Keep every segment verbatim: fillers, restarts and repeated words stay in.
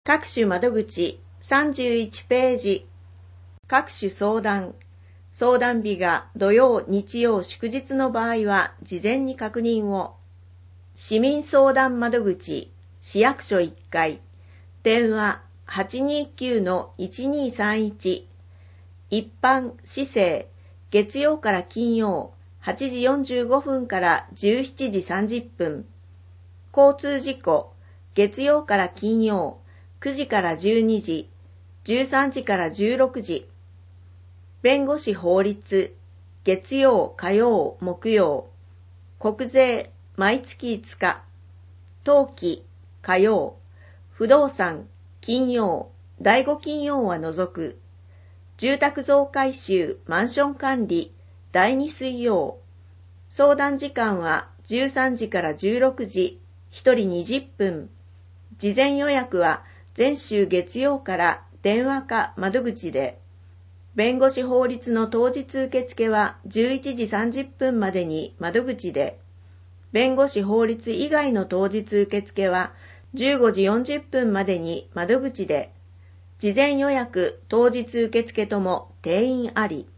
各種窓口さんじゅういちページ。各種相談。相談日が土曜、日曜、祝日の場合は事前に確認を。市民相談窓口、市役所いっかい。電話 はちにーきゅうのいちにーさんいち。一般、市政、月曜から金曜、はちじよんじゅうごふんからじゅうしちじさんじゅっぷん。交通事故、月曜から金曜、くじからじゅうにじ、じゅうさんじからじゅうろくじ。弁護士法律、月曜、火曜、木曜。国税、毎月いつか。登記、火曜。不動産、金曜、だいご金曜は除く。住宅増改修、マンション管理、だいに水曜。相談時間はじゅうさんじからじゅうろくじ、ひとりにじゅっぷん。事前予約は前週月曜から電話か窓口で。弁護士法律の当日受付はじゅういちじさんじゅっぷんまでに窓口で。弁護士法律以外の当日受付はじゅうごじよんじゅっぷんまでに窓口で。事前予約、当日受付とも定員あり。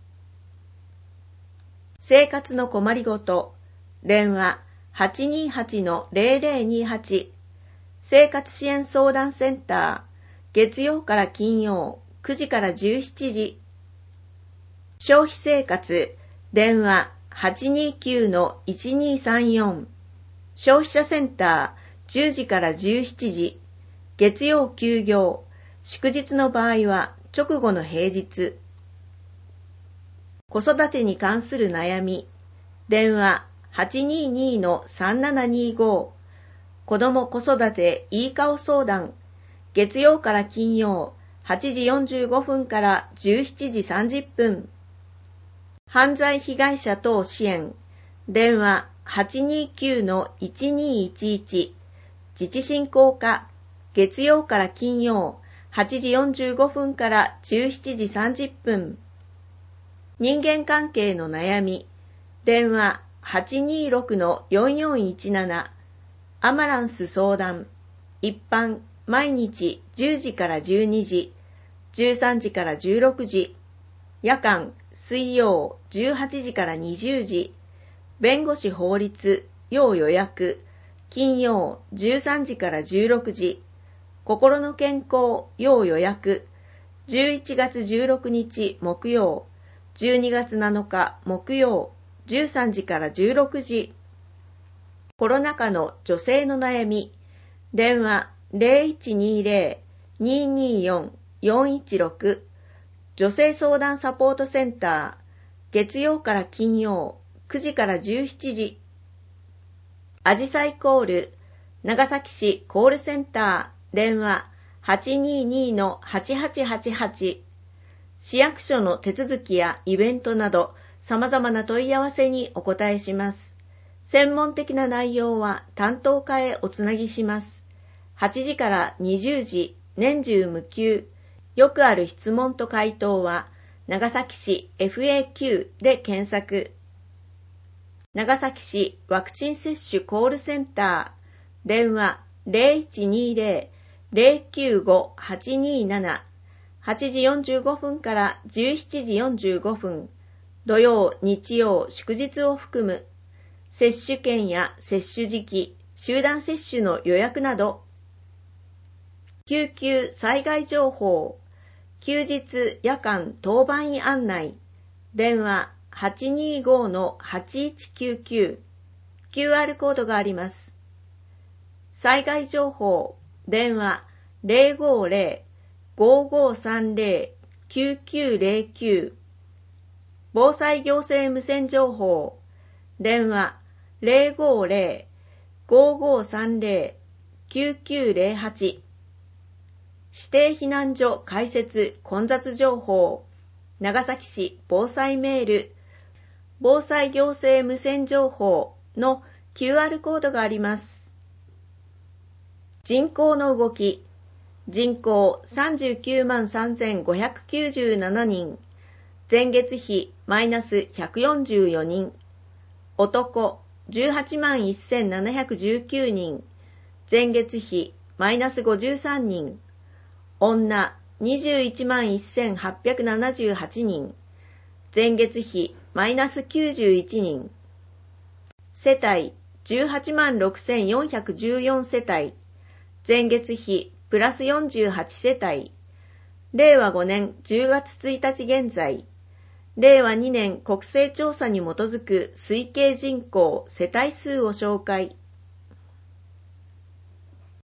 生活の困りごと。電話 はちにーはちのゼロゼロにーはち。生活支援相談センター。月曜から金曜、くじからじゅうしちじ。消費生活。電話 はちにーきゅうのいちにーさんよん。消費者センター。じゅうじからじゅうしちじ。月曜休業。祝日の場合は直後の平日。子育てに関する悩み。電話 はちにーにーのさんななにーご。子ども子育ていい顔相談。月曜から金曜、はちじよんじゅうごふんからじゅうしちじさんじゅっぷん。犯罪被害者等支援。電話 はちにーきゅうのいちにーいちいち。自治振興課。月曜から金曜、はちじよんじゅうごふんからじゅうしちじさんじゅっぷん。人間関係の悩み。電話 はちにーろくのよんよんいちなな。アマランス相談。一般、毎日じゅうじからじゅうにじ、じゅうさんじからじゅうろくじ。夜間、水曜じゅうはちじからにじゅうじ。弁護士法律、要予約。金曜じゅうさんじからじゅうろくじ。心の健康、要予約。じゅういちがつじゅうろくにち木曜、じゅうにがつなのか木曜、じゅうさんじからじゅうろくじ。コロナ禍の女性の悩み。電話 ゼロいちにーゼロ にーにーよん よんいちろく。女性相談サポートセンター。月曜から金曜、くじからじゅうしちじ。あじさいコール。長崎市コールセンター。電話 はちにーにーのはちはちはちはち。市役所の手続きやイベントなど様々な問い合わせにお答えします。専門的な内容は担当課へおつなぎします。はちじからにじゅうじ、年中無休。よくある質問と回答は、長崎市 エフエーキュー で検索。長崎市ワクチン接種コールセンター。電話 ゼロいちにーゼロ ゼロきゅうご はちにーなな。はちじよんじゅうごふんからじゅうしちじよんじゅうごふん。土曜、日曜、祝日を含む。接種券や接種時期、集団接種の予約など。救急災害情報。休日夜間当番医案内。電話 はちにーごのはちいちきゅうきゅう。キューアール コードがあります。災害情報。電話 ゼロごゼロ ごごさんゼロ きゅうきゅうゼロきゅう。防災行政無線情報。電話ゼロごゼロ ごごさんゼロ きゅうきゅうゼロはち。指定避難所開設混雑情報。長崎市防災メール。防災行政無線情報の キューアール コードがあります。人口の動き。人口さんじゅうきゅうまんさんぜんごひゃくきゅうじゅうななにん。前月比マイナスひゃくよんじゅうよにん。男じゅうはちまんせんななひゃくじゅうきゅうにん。前月比マイナスごじゅうさんにん。 女にじゅういちまんせんはっぴゃくななじゅうはちにん、前月比マイナスきゅうじゅういちにん、世帯じゅうはちまんろくせんよんひゃくじゅうよん世帯、前月比プラスよんじゅうはち世帯、れいわごねんじゅうがつついたち現在、れいわにねん国勢調査に基づく推計人口世帯数を紹介。